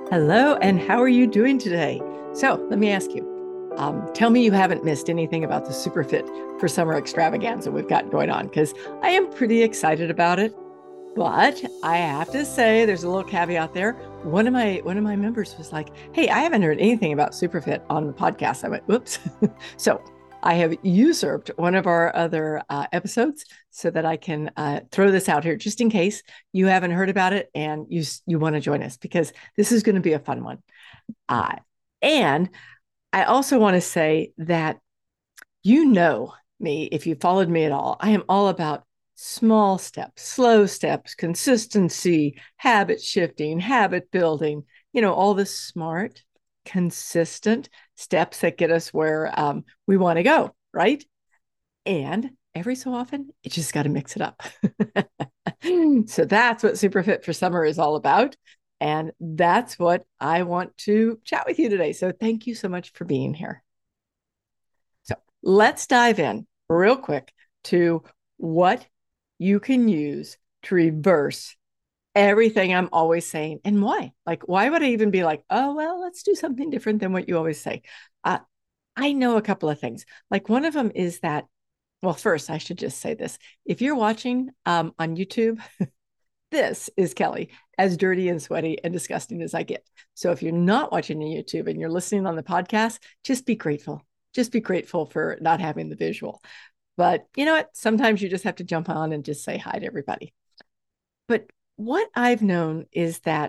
Hello, and how are you doing today? So, let me ask you, tell me you haven't missed anything about the Superfit for Summer extravaganza we've got going on, because I am pretty excited about it. But I have to say, there's a little caveat there. One of my members was like, "Hey, I haven't heard anything about Superfit on the podcast." I went, "Whoops." So I have usurped one of our other episodes so that I can throw this out here just in case you haven't heard about it and you want to join us, because this is going to be a fun one. Uh, and I also want to say that you know me, if you followed me at all, I am all about small steps, slow steps, consistency, habit shifting, habit building, all the smart, consistent steps that get us where we want to go, right? And every so often, you just got to mix it up. So that's what Superfit for Summer is all about. And that's what I want to chat with you today. So thank you so much for being here. So let's dive in real quick to what you can use to reverse everything I'm always saying and why. Like, why would I even be like, oh, well, let's do something different than what you always say? Uh, I know a couple of things. Like, one of them is that, well, first, I should just say this. If you're watching on YouTube, this is Kelly, as dirty and sweaty and disgusting as I get. So if you're not watching on YouTube and you're listening on the podcast, just be grateful. Just be grateful for not having the visual. But you know what? Sometimes you just have to jump on and just say hi to everybody. But what I've known is that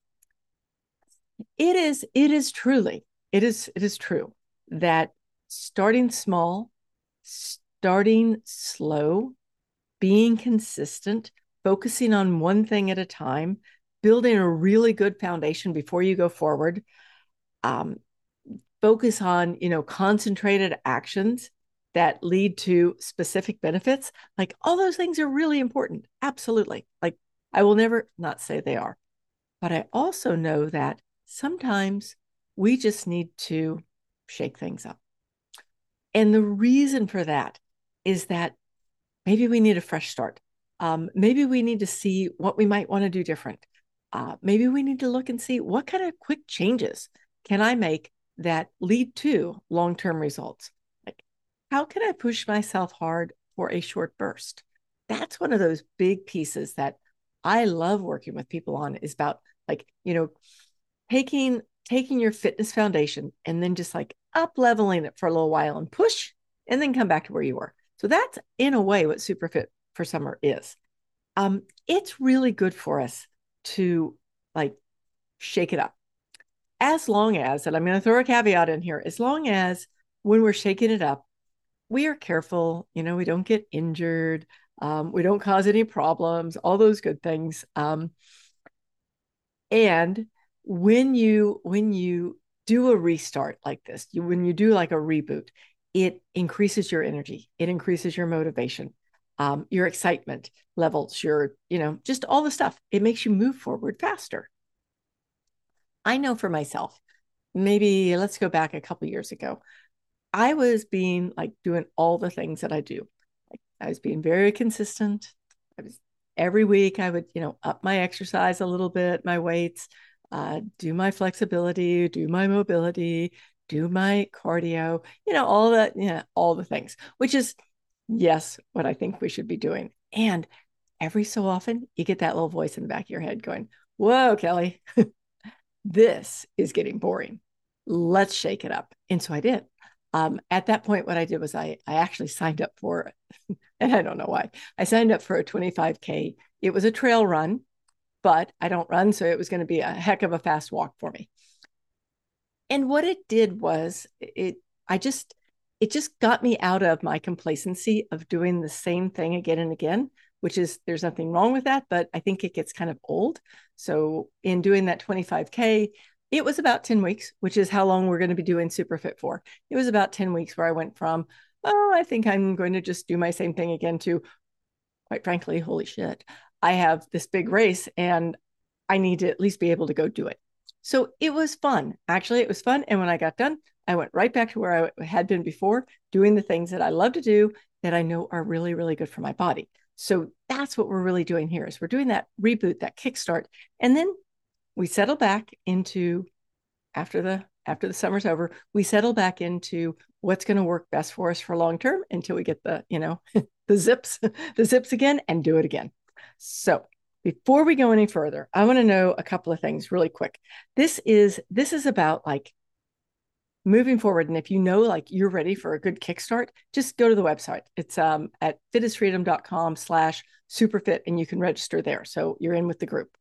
it is true that starting small, starting slow, being consistent, focusing on one thing at a time, building a really good foundation before you go forward. Um, Focus on, concentrated actions that lead to specific benefits. Like, all those things are really important. Absolutely. Like, I will never not say they are. But I also know that sometimes we just need to shake things up. And the reason for that is that maybe we need a fresh start. Maybe we need to see what we might want to do different. Maybe we need to look and see what kind of quick changes can I make that lead to long-term results. Like, how can I push myself hard for a short burst? That's one of those big pieces that I love working with people on, is about, like, taking your fitness foundation and then just like up leveling it for a little while and push, and then come back to where you were. So that's in a way what Superfit for Summer is. It's really good for us to, like, shake it up, as long as, and I'm going to throw a caveat in here, as long as when we're shaking it up, we are careful, we don't get injured, we don't cause any problems, all those good things. And when you do a restart like this, when you do like a reboot, it increases your energy, it increases your motivation, your excitement levels, your, just all the stuff. It makes you move forward faster. I know for myself, maybe let's go back a couple years ago. I was being like doing all the things that I do. Like, I was being very consistent. I was Every week I would, up my exercise a little bit, my weights, do my flexibility, do my mobility, do my cardio, all that, all the things, which is, yes, what I think we should be doing. And every so often you get that little voice in the back of your head going, whoa, Kelly, this is getting boring. Let's shake it up. And so I did. At that point, what I did was I actually signed up for, and I don't know why, I signed up for a 25K. It was a trail run, but I don't run, so it was going to be a heck of a fast walk for me. And what it did was it just got me out of my complacency of doing the same thing again and again, which is, there's nothing wrong with that, but I think it gets kind of old. So in doing that 25K, it was about 10 weeks, which is how long we're going to be doing Superfit for. It was about 10 weeks where I went from, oh, I think I'm going to just do my same thing again, to, quite frankly, holy shit, I have this big race and I need to at least be able to go do it. So it was fun. Actually, it was fun. And when I got done, I went right back to where I had been before, doing the things that I love to do that I know are really, really good for my body. So that's what we're really doing here, is we're doing that reboot, that kickstart. And then we settle back into after the summer's over, we settle back into what's going to work best for us for long term until we get the, the zips, the zips again and do it again. So before we go any further, I want to know a couple of things really quick. This is about like moving forward. And if you know, like you're ready for a good kickstart, just go to the website. It's at fitasfreedom.com/superfit, and you can register there. So you're in with the group.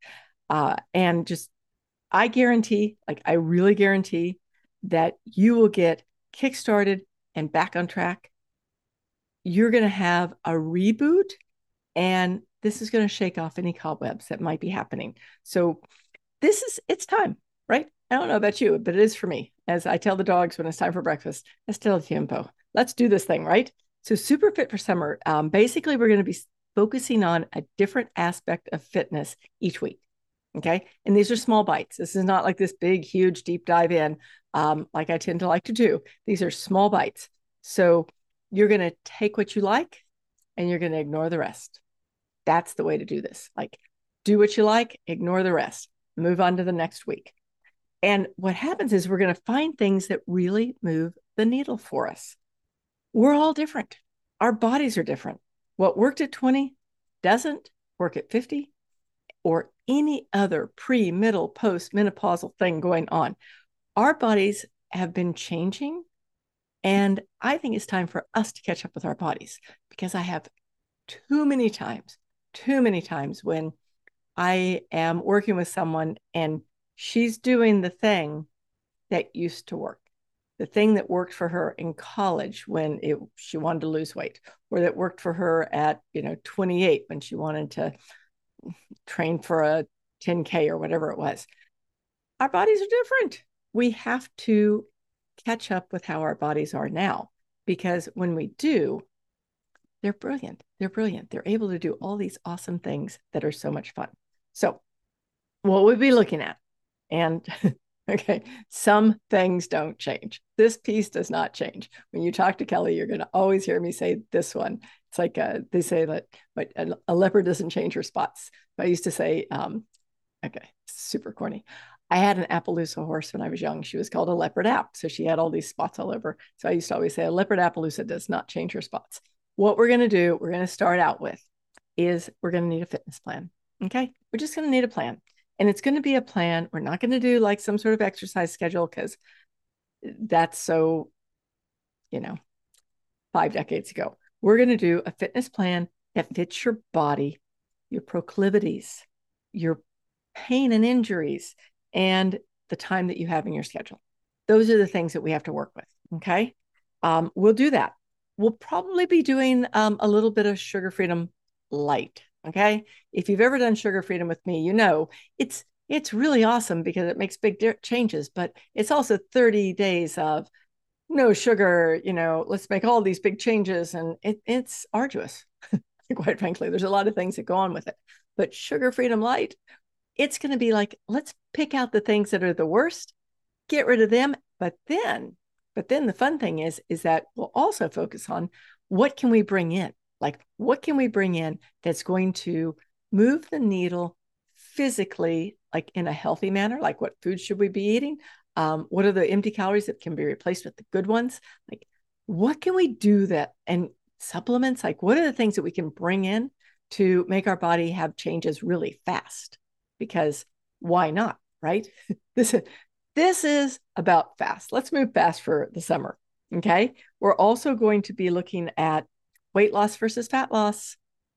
And just, I guarantee, like I really guarantee that you will get kickstarted and back on track. You're going to have a reboot, and this is going to shake off any cobwebs that might be happening. So it's time, right? I don't know about you, but it is for me. As I tell the dogs when it's time for breakfast, es el tiempo. Let's do this thing, right? So Super Fit for Summer. Basically, we're going to be focusing on a different aspect of fitness each week. Okay. And these are small bites. This is not like this big, huge, deep dive in, like I tend to like to do. These are small bites. So you're going to take what you like and you're going to ignore the rest. That's the way to do this. Like, do what you like, ignore the rest, move on to the next week. And what happens is we're going to find things that really move the needle for us. We're all different. Our bodies are different. What worked at 20 doesn't work at 50 or any other pre, middle, post menopausal thing going on. Our bodies have been changing. And I think it's time for us to catch up with our bodies, because I have too many times when I am working with someone and she's doing the thing that used to work, the thing that worked for her in college when she wanted to lose weight, or that worked for her at 28 when she wanted to train for a 10K or whatever it was. Our bodies are different. We have to catch up with how our bodies are now, because when we do, they're brilliant. They're brilliant. They're able to do all these awesome things that are so much fun. So what we'll be looking at, and okay, some things don't change. This piece does not change. When you talk to Kelly, you're going to always hear me say this one. It's like they say that, but a leopard doesn't change her spots. I used to say, okay, super corny. I had an Appaloosa horse when I was young. She was called a leopard app. So she had all these spots all over. So I used to always say a leopard Appaloosa does not change her spots. What we're going to do, we're going to start out with is we're going to need a fitness plan. Okay. We're just going to need a plan. And it's going to be a plan. We're not going to do like some sort of exercise schedule, because that's so, 5 decades ago. We're going to do a fitness plan that fits your body, your proclivities, your pain and injuries, and the time that you have in your schedule. Those are the things that we have to work with. Okay. We'll do that. We'll probably be doing a little bit of Sugar Freedom Light. Okay. If you've ever done Sugar Freedom with me, it's really awesome because it makes big changes, but it's also 30 days of no sugar, let's make all these big changes. And it's arduous. Quite frankly, there's a lot of things that go on with it, but Sugar Freedom Light, it's going to be like, let's pick out the things that are the worst, get rid of them. But then the fun thing is that we'll also focus on what can we bring in? Like, what can we bring in that's going to move the needle physically, like in a healthy manner? Like, what foods should we be eating? What are the empty calories that can be replaced with the good ones? Like, what can we do that? And supplements, like, what are the things that we can bring in to make our body have changes really fast? Because why not, right? This is about fast. Let's move fast for the summer. Okay. We're also going to be looking at weight loss versus fat loss.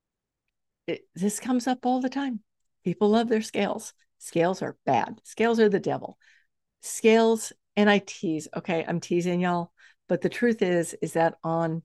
This comes up all the time. People love their scales. Scales are bad. Scales are the devil. Scales, and I tease. Okay, I'm teasing y'all. But the truth is that on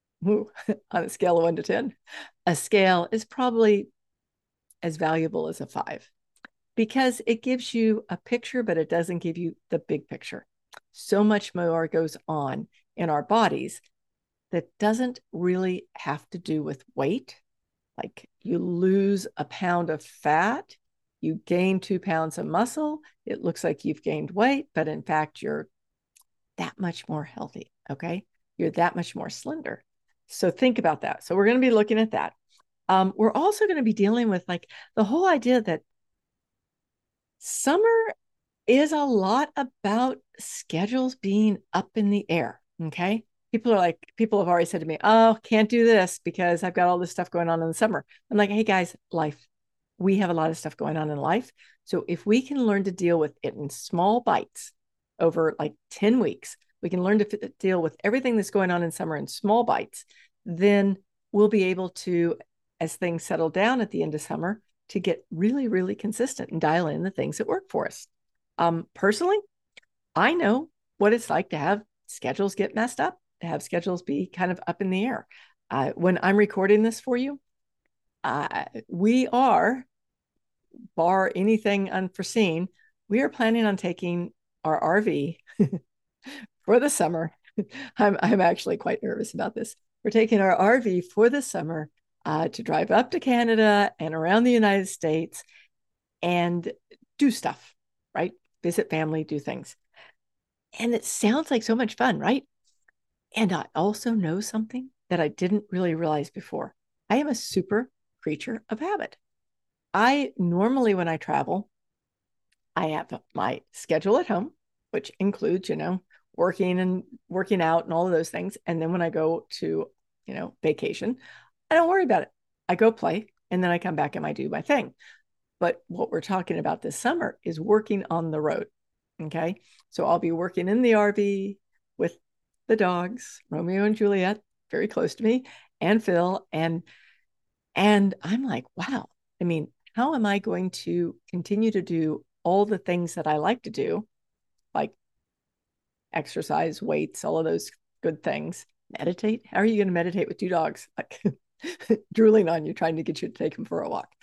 a scale of 1 to 10, a scale is probably as valuable as a 5, because it gives you a picture, but it doesn't give you the big picture. So much more goes on in our bodies that doesn't really have to do with weight. Like, you lose a pound of fat, you gain 2 pounds of muscle. It looks like you've gained weight, but in fact, you're that much more healthy. Okay. You're that much more slender. So think about that. So we're going to be looking at that. We're also going to be dealing with like the whole idea that Summer is a lot about schedules being up in the air. Okay. People have already said to me, oh, can't do this because I've got all this stuff going on in the summer. I'm like, hey guys, life. We have a lot of stuff going on in life. So if we can learn to deal with it in small bites over like 10 weeks, we can learn to deal with everything that's going on in summer in small bites, then we'll be able to, as things settle down at the end of summer, to get really, really consistent and dial in the things that work for us. Personally, I know what it's like to have schedules get messed up, to have schedules be kind of up in the air. When I'm recording this for you, we are, bar anything unforeseen, we are planning on taking our RV for the summer. I'm actually quite nervous about this. We're taking our RV for the summer to drive up to Canada and around the United States and do stuff, right? Visit family, do things. And it sounds like so much fun, right? And I also know something that I didn't really realize before. I am a super creature of habit. I normally, when I travel, I have my schedule at home, which includes, working and working out and all of those things. And then when I go to, vacation, I don't worry about it. I go play and then I come back and I do my thing. But what we're talking about this summer is working on the road. Okay. So I'll be working in the RV with the dogs, Romeo and Juliet, very close to me, and Phil. And I'm like, wow. I mean, how am I going to continue to do all the things that I like to do, like exercise, weights, all of those good things? Meditate? How are you going to meditate with two dogs like drooling on you, trying to get you to take them for a walk?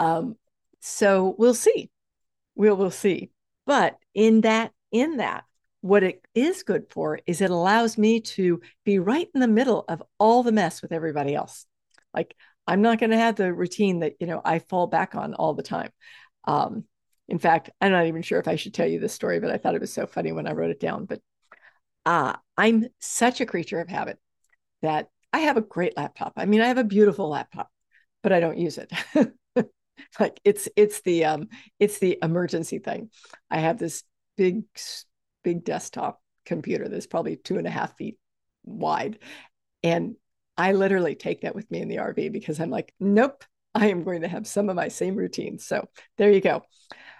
So we'll see. We'll see. But in that, what it is good for is it allows me to be right in the middle of all the mess with everybody else. Like I'm not going to have the routine that, I fall back on all the time. Um, in fact, I'm not even sure if I should tell you this story, but I thought it was so funny when I wrote it down. But I'm such a creature of habit that I have a great laptop. I mean, I have a beautiful laptop, but I don't use it. Like it's the emergency thing. I have this big big desktop computer that's probably 2.5 feet wide, and I literally take that with me in the RV because I'm like, nope, I am going to have some of my same routines. So there you go.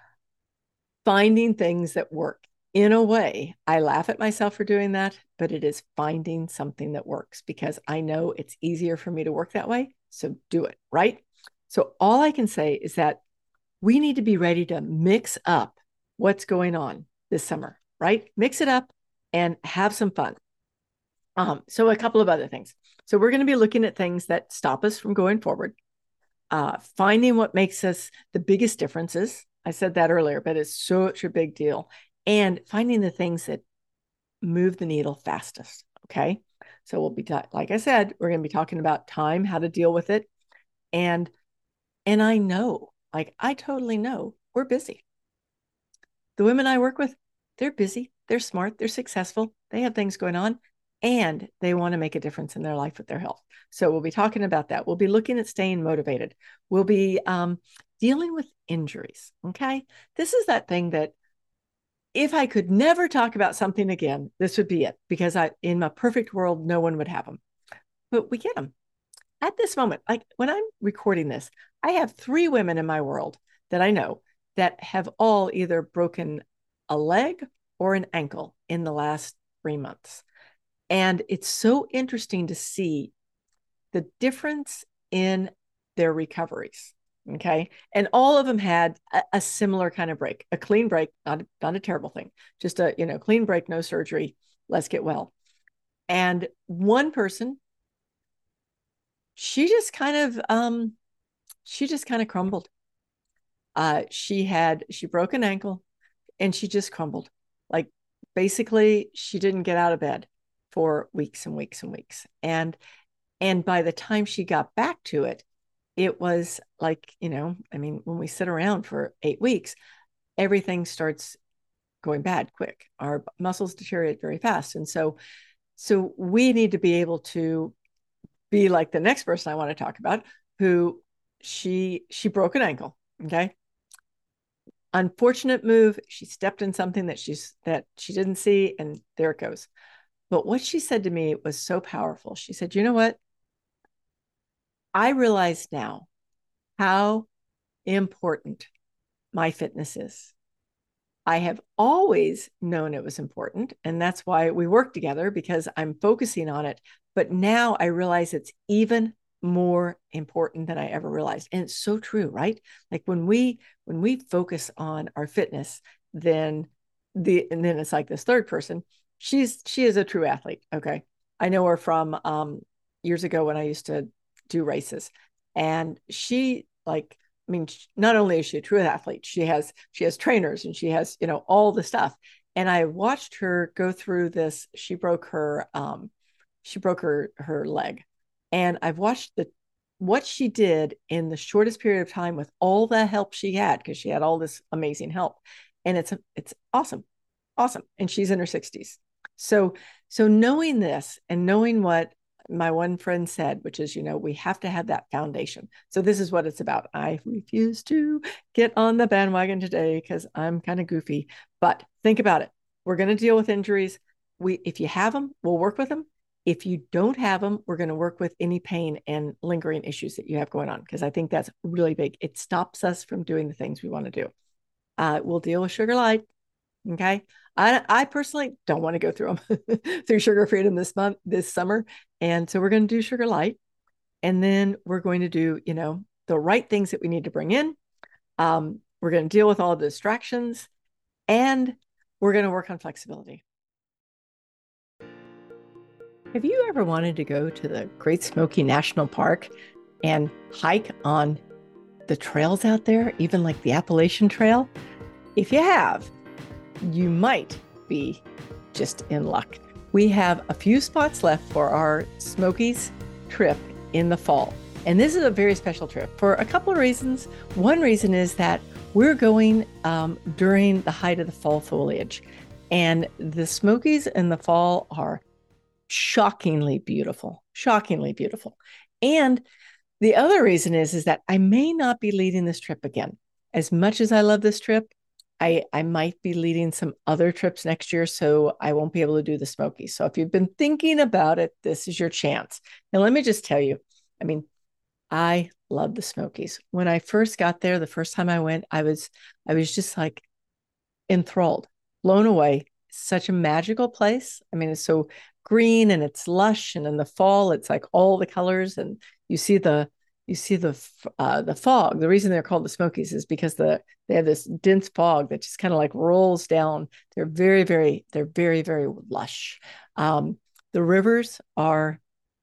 Finding things that work. In a way, I laugh at myself for doing that, but it is finding something that works because I know it's easier for me to work that way. So do it, right? So all I can say is that we need to be ready to mix up what's going on this summer, right? Mix it up and have some fun. So a couple of other things. So we're going to be looking at things that stop us from going forward, finding what makes us the biggest differences. I said that earlier, but it's such a big deal. And finding the things that move the needle fastest. Okay. So we'll be, like I said, we're going to be talking about time, how to deal with it. And I know, like I totally know we're busy. The women I work with, they're busy, they're smart, they're successful, they have things going on, and they want to make a difference in their life with their health. So we'll be talking about that. We'll be looking at staying motivated. We'll be dealing with injuries. Okay. This is that thing that if I could never talk about something again, this would be it because in my perfect world, no one would have them, but we get them at this moment. Like when I'm recording this, I have 3 women in my world that I know that have all either broken a leg or an ankle in the last 3 months. And it's so interesting to see the difference in their recoveries. Okay. And all of them had a similar kind of break, a clean break, not a terrible thing, just a, clean break, no surgery, let's get well. And one person, she just kind of crumbled. She broke an ankle and she just crumbled. Like basically she didn't get out of bed for weeks and weeks and weeks. And by the time she got back to it, it was like, I mean, when we sit around for 8 weeks, everything starts going bad quick. Our muscles deteriorate very fast. And so we need to be able to be like the next person I want to talk about, who she broke an ankle. Okay. unfortunate move. She stepped in something that she didn't see, and there it goes. But what she said to me was so powerful. She said, "You know what? I realize now how important my fitness is. I have always known it was important, and that's why we work together, because I'm focusing on it. But now I realize it's even more important than I ever realized." And it's so true, right? Like when we focus on our fitness, then it's like this third person. She is a true athlete. Okay. I know her from years ago when I used to do races. And she like, I mean, not only is she a true athlete, she has trainers, and she has, all the stuff. And I watched her go through this. She broke her leg. And I've watched what she did in the shortest period of time with all the help she had, because she had all this amazing help. And it's awesome. Awesome. And she's in her 60s. So knowing this and knowing what my one friend said, which is, we have to have that foundation. So this is what it's about. I refuse to get on the bandwagon today because I'm kind of goofy, but think about it. We're going to deal with injuries. If you have them, we'll work with them. If you don't have them, we're going to work with any pain and lingering issues that you have going on, because I think that's really big. It stops us from doing the things we want to do. We'll deal with Sugar Light. Okay. I personally don't want to go through them through Sugar Freedom this summer. And so we're going to do Sugar Light. And then we're going to do, the right things that we need to bring in. We're going to deal with all the distractions, and we're going to work on flexibility. Have you ever wanted to go to the Great Smoky National Park and hike on the trails out there, even like the Appalachian Trail? If you have, you might be just in luck. We have a few spots left for our Smokies trip in the fall. And this is a very special trip for a couple of reasons. One reason is that we're going during the height of the fall foliage. And the Smokies in the fall are shockingly beautiful, shockingly beautiful. And the other reason is that I may not be leading this trip again. As much as I love this trip, I might be leading some other trips next year, so I won't be able to do the Smokies. So if you've been thinking about it, this is your chance. Now, let me just tell you, I mean, I love the Smokies. When I first got there, the first time I went, I was just like enthralled, blown away. Such a magical place. I mean, it's so green and it's lush, and in the fall, it's like all the colors, and you see the fog. The reason they're called the Smokies is because they have this dense fog that just kind of like rolls down. They're very, very lush. The rivers are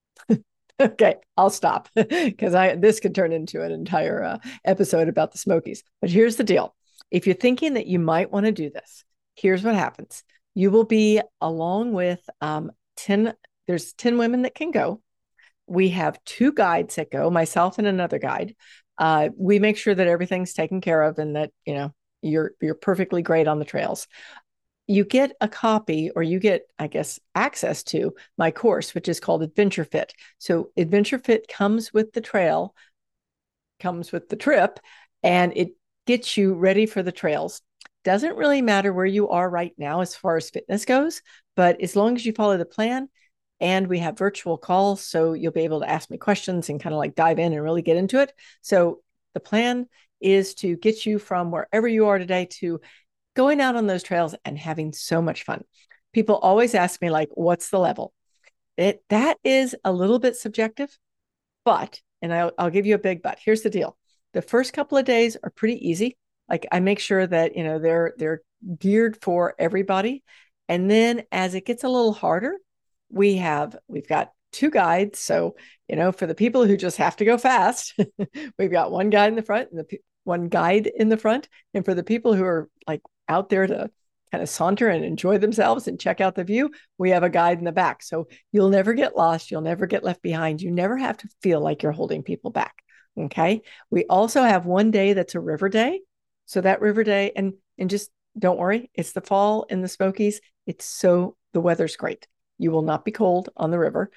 okay. I'll stop because this could turn into an entire episode about the Smokies. But here's the deal: if you're thinking that you might want to do this, here's what happens. You will be along with 10. There's 10 women that can go. We have 2 guides that go, myself and another guide. We make sure that everything's taken care of, and that, you're perfectly great on the trails. You get a copy, or you get, I guess, access to my course, which is called Adventure Fit. So Adventure Fit comes with the trail, comes with the trip, and it gets you ready for the trails. Doesn't really matter where you are right now as far as fitness goes, but as long as you follow the plan. And we have virtual calls, so you'll be able to ask me questions and kind of like dive in and really get into it. So the plan is to get you from wherever you are today to going out on those trails and having so much fun. People always ask me, like, what's the level? That is a little bit subjective, but, and I'll give you a big but. Here's the deal: the first couple of days are pretty easy. Like, I make sure that they're geared for everybody, and then as it gets a little harder, we've got 2 guides. So, for the people who just have to go fast, we've got one guide in the front and one guide in the front. And for the people who are like out there to kind of saunter and enjoy themselves and check out the view, we have a guide in the back. So you'll never get lost. You'll never get left behind. You never have to feel like you're holding people back. Okay. We also have one day that's a river day. So that river day, and just don't worry, it's the fall in the Smokies. The weather's great. You will not be cold on the river.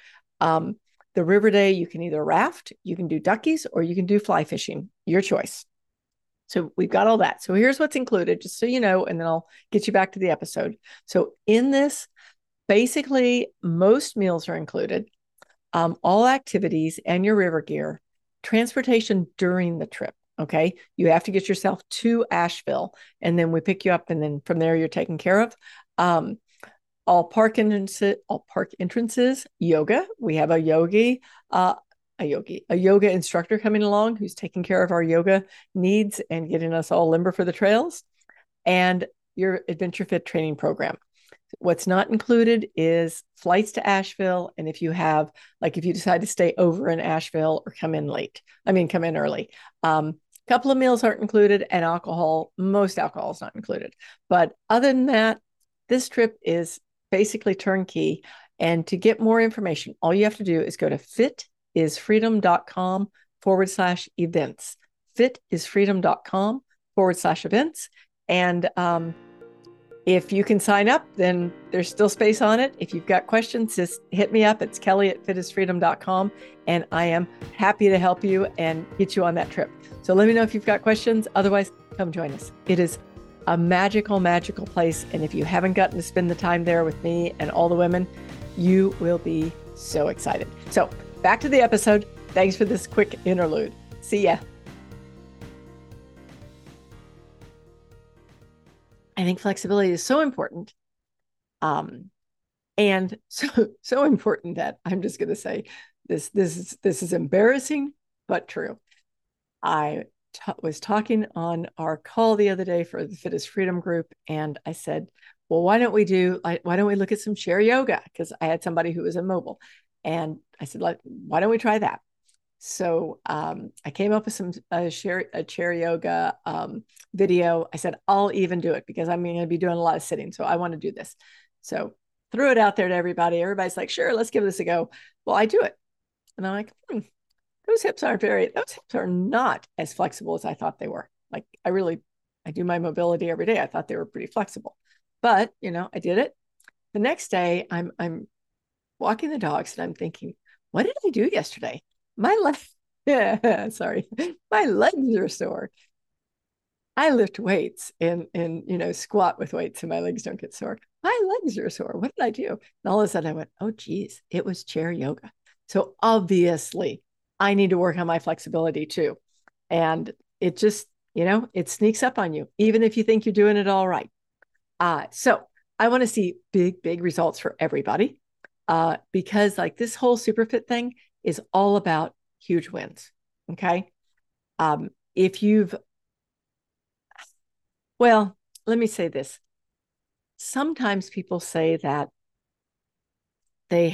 The river day, you can either raft, you can do duckies, or you can do fly fishing, your choice. So we've got all that. So here's what's included, just so you know, and then I'll get you back to the episode. So in this, basically, most meals are included, all activities and your river gear, transportation during the trip. Okay. You have to get yourself to Asheville, and then we pick you up, and then from there you're taken care of. Um, all park entrances, yoga. We have a yoga instructor coming along who's taking care of our yoga needs and getting us all limber for the trails, and your Adventure Fit training program. What's not included is flights to Asheville. And if you decide to stay over in Asheville or come in early. A couple of meals aren't included, and most alcohol is not included. But other than that, this trip is basically turnkey. And to get more information, all you have to do is go to fitisfreedom.com/events. Fitisfreedom.com/events. And if you can sign up, then there's still space on it. If you've got questions, just hit me up. It's Kelly@fitisfreedom.com, and I am happy to help you and get you on that trip. So let me know if you've got questions. Otherwise, come join us. It is a magical, magical place. And if you haven't gotten to spend the time there with me and all the women, you will be so excited. So back to the episode. Thanks for this quick interlude. See ya. I think flexibility is so important. And so important that I'm just going to say this is embarrassing, but true. I was talking on our call the other day for the Fittest Freedom group, and I said, well, why don't we look at some chair yoga? Because I had somebody who was immobile, and I said, why don't we try that? So I came up with some chair yoga video. I said, I'll even do it because I'm going to be doing a lot of sitting. So I want to do this. So threw it out there to everybody. Everybody's like, sure, let's give this a go. Well, I do it. And I'm like, those hips are not as flexible as I thought they were. Like I do my mobility every day. I thought they were pretty flexible, but I did it. The next day I'm walking the dogs and I'm thinking, what did I do yesterday? My legs are sore. I lift weights and squat with weights, and my legs don't get sore. My legs are sore. What did I do? And all of a sudden I went, oh geez, it was chair yoga. So obviously I need to work on my flexibility too. And it just, it sneaks up on you, even if you think you're doing it all right. So I want to see big, big results for everybody. Because like this whole Superfit thing is all about huge wins. Okay. Well, let me say this. Sometimes people say that they've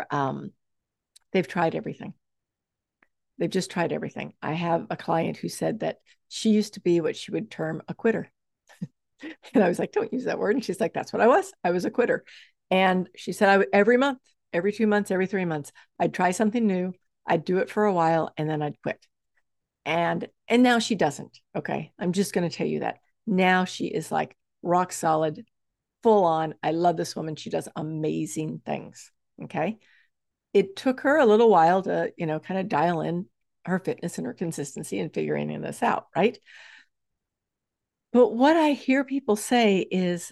tried everything. They've just tried everything. I have a client who said that she used to be what she would term a quitter. And I was like, don't use that word. And she's like, that's what I was. I was a quitter. And she said, every month, every 2 months, every 3 months, I'd try something new. I'd do it for a while and then I'd quit. And now she doesn't. Okay. I'm just going to tell you that. Now she is like rock solid, full on. I love this woman. She does amazing things. Okay. It took her a little while to, kind of dial in her fitness and her consistency and figuring this out. Right. But what I hear people say is,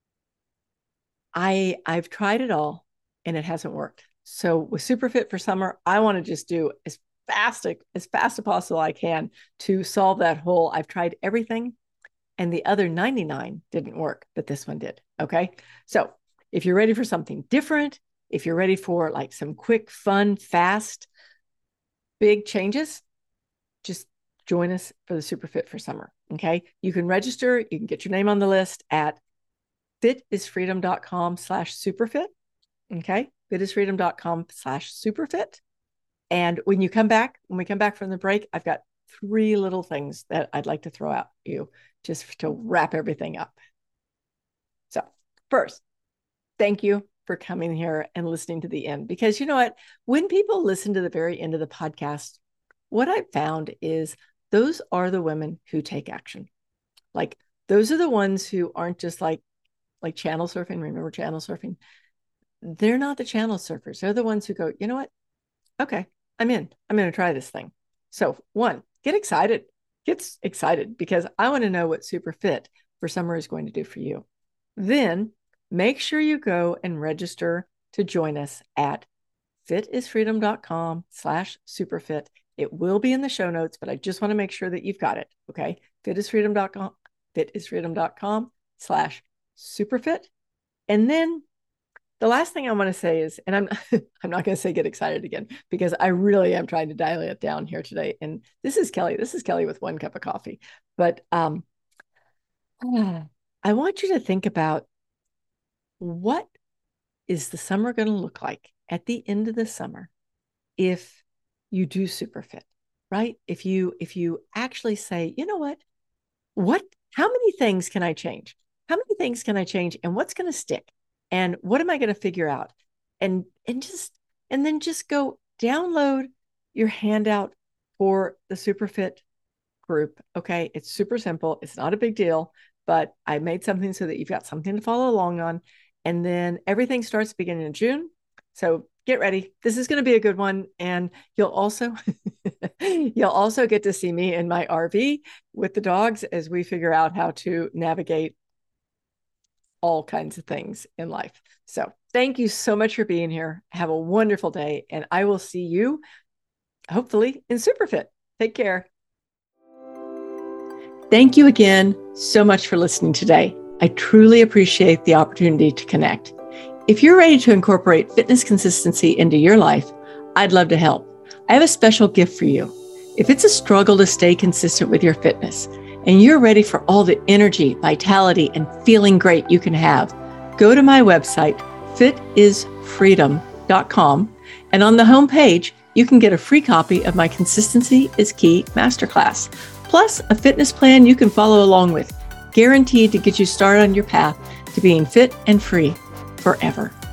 I've tried it all and it hasn't worked. So with Superfit for summer, I want to just do as fast as possible I can to solve that hole. I've tried everything and the other 99 didn't work, but this one did. Okay. So if you're ready for something different, if you're ready for like some quick, fun, fast, big changes, just join us for the Superfit for summer. Okay. You can register, you can get your name on the list at fitisfreedom.com/superfit. Okay. Fitisfreedom.com/superfit. And when we come back from the break, I've got 3 little things that I'd like to throw out you just to wrap everything up. So first, thank you for coming here and listening to the end, because you know what, when people listen to the very end of the podcast, what I've found is those are the women who take action. Like those are the ones who aren't just like channel surfing. Remember channel surfing? They're not the channel surfers. They're the ones who go, you know what? Okay, I'm in. I'm going to try this thing. So 1, get excited. get excited because I want to know what Super Fit for Summer is going to do for you. Then make sure you go and register to join us at fitisfreedom.com/superfit. It will be in the show notes, but I just want to make sure that you've got it. Okay. fitisfreedom.com/superfit. And then the last thing I want to say is, and I'm not going to say get excited again, because I really am trying to dial it down here today. And this is Kelly. This is Kelly with 1 cup of coffee. But I want you to think about, what is the summer going to look like at the end of the summer if you do Super Fit, right? If you actually say, you know how many things can I change? How many things can I change? And what's going to stick? And what am I going to figure out? And then just go download your handout for the Super Fit group. Okay. It's super simple. It's not a big deal, but I made something so that you've got something to follow along on. And then everything starts beginning in June. So get ready. This is going to be a good one. And you'll also get to see me in my RV with the dogs as we figure out how to navigate all kinds of things in life. So thank you so much for being here. Have a wonderful day. And I will see you hopefully in Super Fit. Take care. Thank you again so much for listening today. I truly appreciate the opportunity to connect. If you're ready to incorporate fitness consistency into your life, I'd love to help. I have a special gift for you. If it's a struggle to stay consistent with your fitness and you're ready for all the energy, vitality, and feeling great you can have, go to my website, fitisfreedom.com, and on the homepage, you can get a free copy of my Consistency is Key Masterclass, plus a fitness plan you can follow along with, guaranteed to get you started on your path to being fit and free forever.